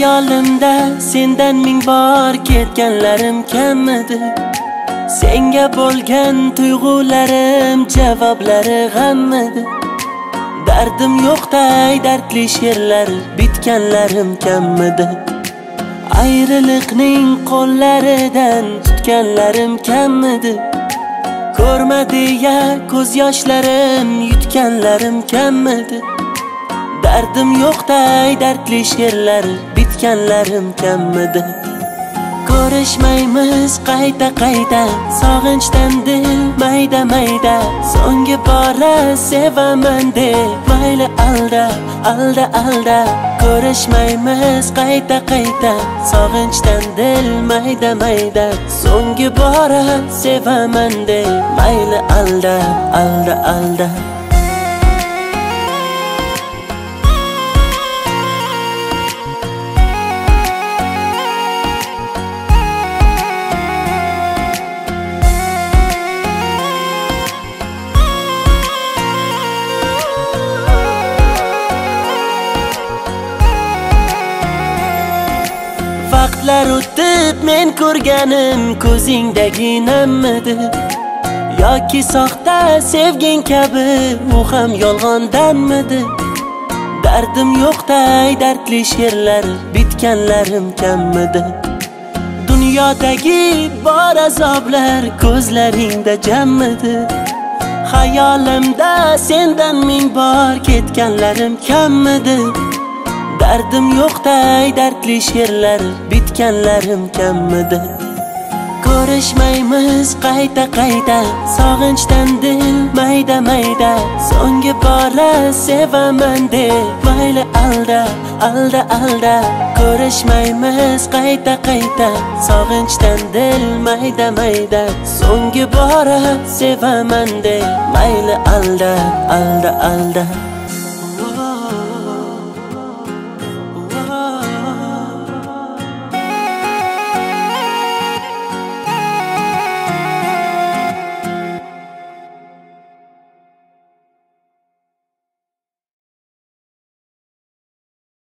Hayolimda sendan ming bor ketganlarim kammidi. Senga bo'lgan tuyg'ularim javoblari g'ammidi. Dardim yo'qday dardli she'rlar bitganlarim kammidi. Ayriliqning qo'llaridan tutganlarim kammidi. Ko'rmadiya ko'z yoshlarim yutganlarim kammidi. Dardim yo'qday dardli she'rlar bitganlarim kammidi. Ko'rishmaymiz qayta sog'inchdan dil mayda mayda. So'nggi bora sevaman deb mayli alda. Ko'rishmaymiz qayta sog'inchdan dil mayda mayda. So'nggi bora sevaman deb mayli alda. Vaqtlar o'tib men ko'rganim ko'zingdagi nammidi. Yoki soxta sevging kabi u ham yolg'ondanmidi. Dardim yo'qday dardli she'rlar bitganlarim kammidi. Dunyodagi bor azoblar ko'zlaringda jammidi. Hayolimda sendan ming bor ketganlarim kammidi. Dardim yo'qday dardli she'rlar bitganlarim kammidi. Ko'rishmaymiz qayta sog'inchdan dil mayda mayda. So'nggi bora sevaman deb mayli alda. Ko'rishmaymiz qayta sog'inchdan dil mayda mayda. So'nggi bora sevaman deb mayli alda.